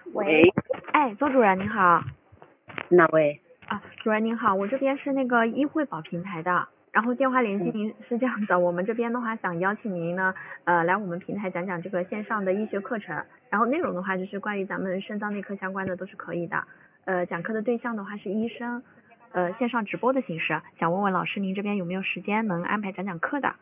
喂， 哎，周主任您好。 哪位？ 主任您好，我这边是那个医惠保平台的，然后电话联系您是这样的，我们这边的话想邀请您呢，来我们平台讲讲这个线上的医学课程，然后内容的话就是关于咱们肾脏内科相关的都是可以的，讲课的对象的话是医生，线上直播的形式，想问问老师您这边有没有时间能安排讲课的？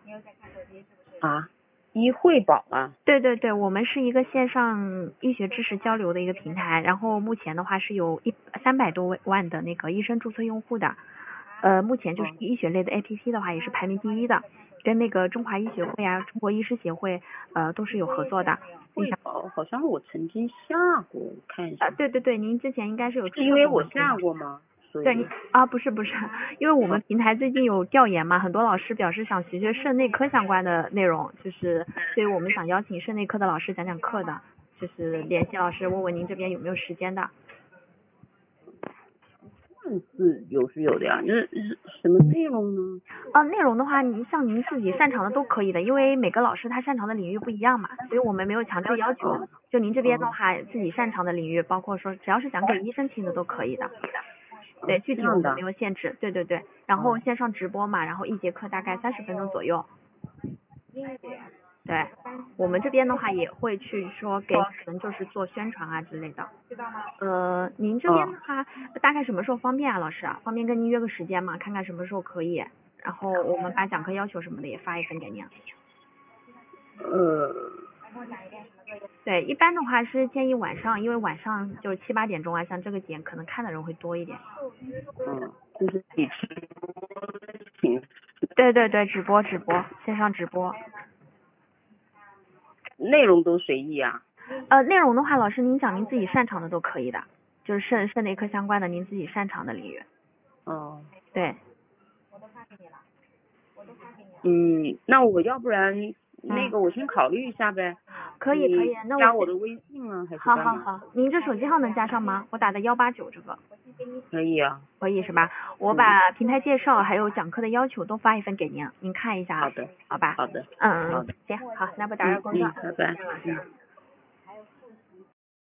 医惠保啊？ 对对对，我们是一个线上医学知识交流的一个平台，然后目前的话是有300多万的那个医生注册用户的，目前就是医学类的 APP 的话也是排名第1的，跟那个中华医学会啊、中国医师协会都是有合作的。 惠保好像我曾经下过，看一下。 对对对，您之前应该是有。 是因为我下过吗？ 对你不是，因为我们平台最近有调研嘛，很多老师表示想学肾内科相关的内容，就是所以我们想邀请肾内科的老师讲课的，就是联系老师问问您这边有没有时间的。 是有的呀，是什么内容呢？ 内容的话，您像您自己擅长的都可以的，因为每个老师他擅长的领域不一样嘛，所以我们没有强制要求。就您这边的话，自己擅长的领域，包括说只要是讲给医生听的都可以的。对，具体我们没有限制。对对对，然后线上直播嘛，然后1节课大概30分钟左右。对，我们这边的话也会去说给你们就是做宣传啊之类的。您这边的话大概什么时候方便啊，老师？方便跟您约个时间嘛，看看什么时候可以，然后我们把讲课要求什么的也发一份给您。对，一般的话是建议晚上，因为晚上就7、8点钟啊，像这个点可能看的人会多一点。 就是你对对对，直播，线上直播。 内容都随意啊？ 内容的话，老师您讲您自己擅长的都可以的，就是肾内科相关的您自己擅长的领域。对。 那我要不然那个我先考虑一下呗。 可以，那加我的微信啊，还是干嘛？ 好，您这手机号能加上吗？我打的189这个。 可以啊。 可以是吧？我把平台介绍还有讲课的要求都发一份给您，您看一下。 好的。 好吧。 好的。 行，好，那不打扰工作。 拜拜。